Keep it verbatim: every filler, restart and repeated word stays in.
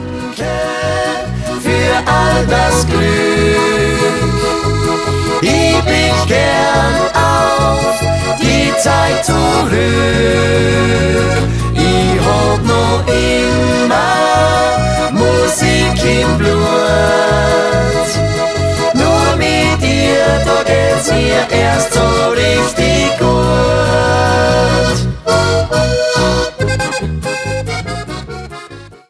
Danke für all das Glück. Ich bin gern